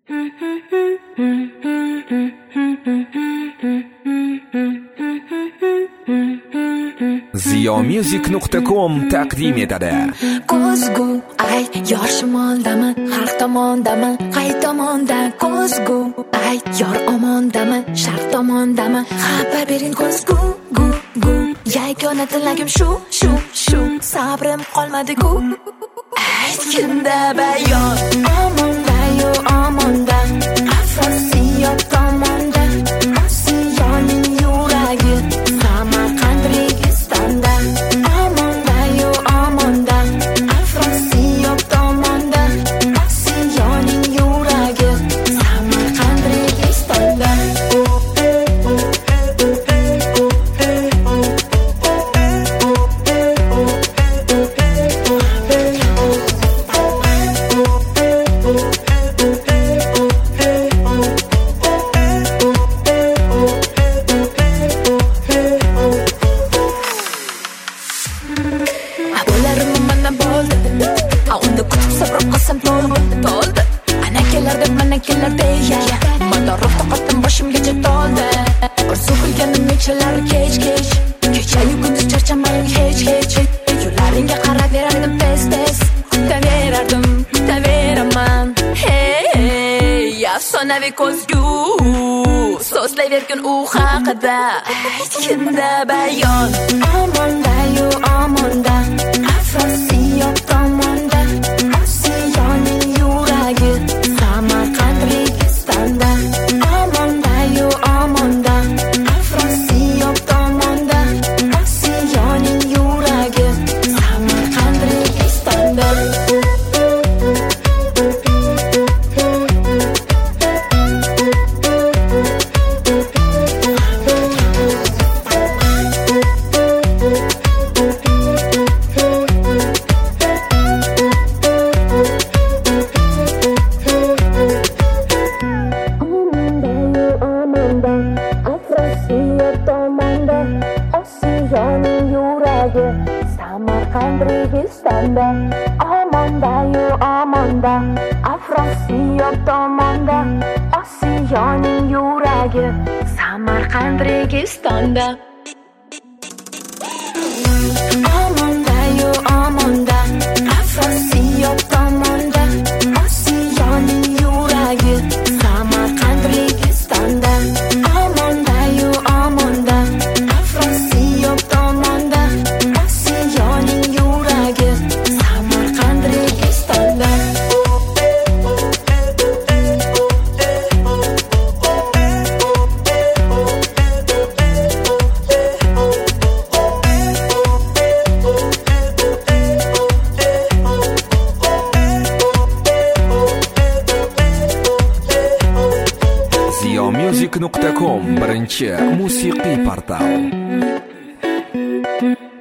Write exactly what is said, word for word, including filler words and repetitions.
ziyomusic nuqta com taqdim etadi. Ko'zgu ay yor shimoldaman, har tomondaman, qay tomonda ko'zgu ay yor omondaman, sharq tomondaman, xabar bering ko'zgu gu gu yagona tilagim shu shu shu sabrim qolmadi ku aytganda bayon omonda yo omonda Afrosiyob tomonda Osiyoning yuragi Samarqand Registonda omonda yo omonda Afrosiyob tomonda Osiyoning yuragi Samarqand Registonda ko'zgu so'zlayvergin u haqida aytganda bayon omonda yo omonda Afrosiyob tomonda Osiyoning yuragi Samarqand Registonda omonda yo omonda Afrosiyob tomonda Osiyoning yuragi Samarqand Registonda Samarqand Registonda omonda yo omonda Afrosiyob tomonda Osiyoning yuragi Samarqand Registonda omonda yo omonda Afrosiyob tomonda Osiyoning yuragi Samarqand Registonda omonda yo omonda Afrosiyob tomonda Osiyoning yuragi Samarqand Registonda ziyomusic nuqta com birinchi musiqiy portal.